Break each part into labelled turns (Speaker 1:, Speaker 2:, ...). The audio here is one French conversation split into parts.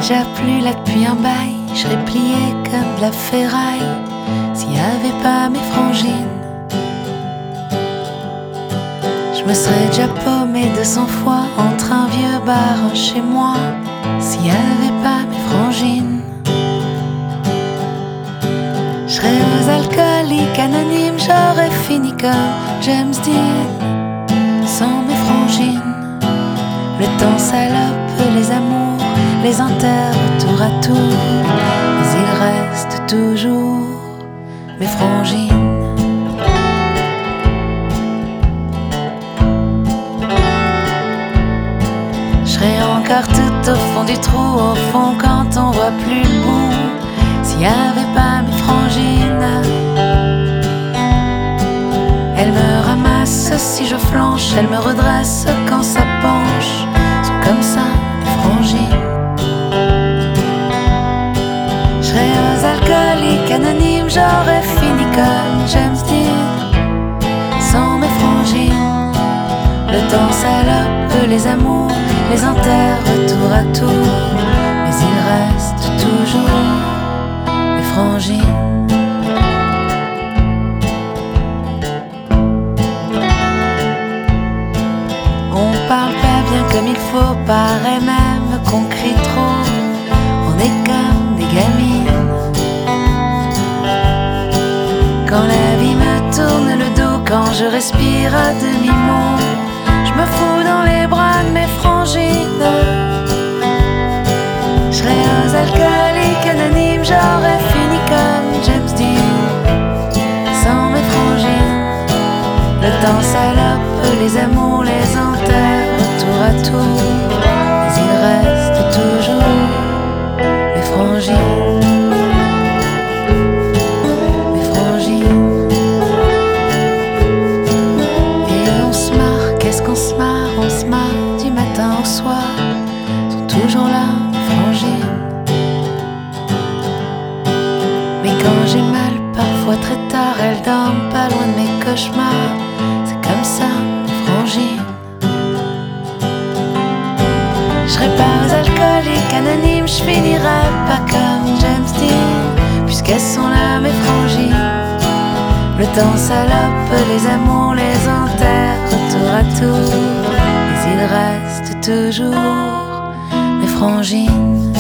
Speaker 1: déjà plus là depuis un bail, je serais plié comme de la ferraille s'il y avait pas mes frangines. Je me serais déjà paumé 200 fois entre un vieux bar chez moi s'il y avait pas mes frangines. Je serais aux alcooliques anonymes, j'aurais fini comme James Dean sans mes frangines. Le temps salope les amours, les enterre tour à tour, mais il reste toujours mes frangines. Je serais encore tout au fond du trou, au fond quand on voit plus le bout, s'il y avait pas mes frangines. Elles me ramassent si je flanche, elles me redressent quand ça penche, sont comme ça mes frangines. Je serais aux alcooliques anonymes, j'aurais fini comme James Dean sans mes frangines. Le temps salope les amours, les enterre tour à tour, mais il reste toujours mes frangines. On parle pas bien comme il faut, paraît même qu'on crie trop, on est comme des gamines. Quand la vie me tourne le dos, quand je respire à demi-mot, je me fous dans les bras de mes frangines. Je serais aux alcooliques anonymes, j'aurais fini comme James Dean sans mes frangines. Le temps salope les amours, les enterre tour à tour, mais il reste toujours mes frangines. Mes frangines. Et on se marre, qu'est-ce qu'on se marre? On se marre du matin au soir, sont toujours là mes frangines. Mais quand j'ai mal, parfois très tard, elles dorment pas loin de mes cauchemars, c'est comme ça mes frangines. Je serais pas aux alcooliques anonymes, je finirais pas comme James Dean, puisqu'elles sont là mes frangines. Le temps salope les amours, les enterre tour à tour, mais il reste toujours mes frangines.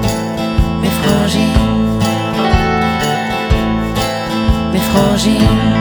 Speaker 1: Mes frangines. Mes frangines.